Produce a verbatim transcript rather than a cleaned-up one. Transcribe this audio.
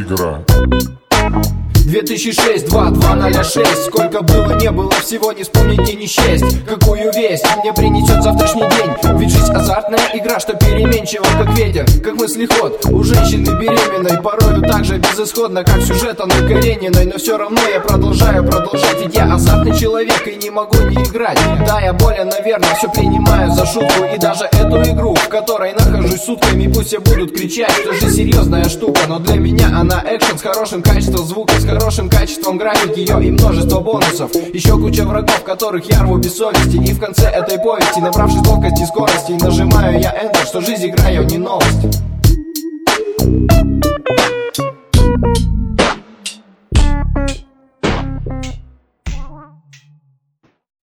игра. две тысячи шесть, два, два ноль шесть. Сколько было, не было, всего не вспомнить и не счесть. Какую весть мне принесет завтрашний день? Ведь жизнь азартная игра, что переменчива, как ветер, как мыслеход у женщины беременной. Порою так же безысходно, как сюжет Анны Карениной. Но все равно я продолжаю продолжать, ведь я азартный человек и не могу не играть. Да, я болен, наверное, все принимаю за шутку. И даже эту игру, в которой нахожусь сутками, пусть все будут кричать, что же серьезная штука. Но для меня она экшен с хорошим качеством звука, с хорошим качеством графики, ее и множество бонусов. Еще куча врагов, которых я рву без совести. И в конце этой повести, набравшись ловкости и скорости, нажимаю я Enter, что жизнь игра, я не новость.